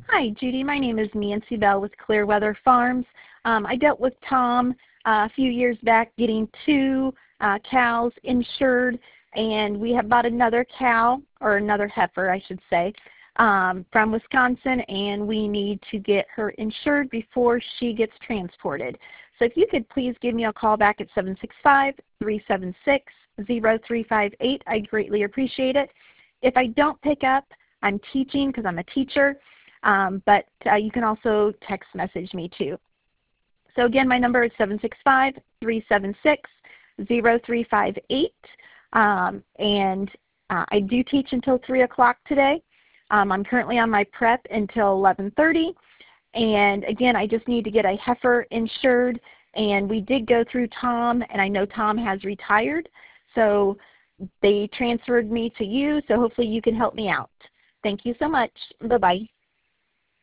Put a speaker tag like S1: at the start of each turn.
S1: Hi, Judy. My name is Nancy Bell with Clearweather Farms. I dealt with Tom a few years back getting two cows insured, and we have bought another cow, or another heifer, I should say, from Wisconsin, and we need to get her insured before she gets transported. So if you could please give me a call back at 765-376-0358, I'd greatly appreciate it. If I don't pick up, I'm teaching because I'm a teacher. But you can also text message me too. So again, my number is 765-376-0358. And I do teach until 3 o'clock today. I'm currently on my prep until 11:30. And again, I just need to get a heifer insured. And we did go through Tom, and I know Tom has retired. So they transferred me to you, so hopefully you can help me out. Thank you so much. Bye-bye.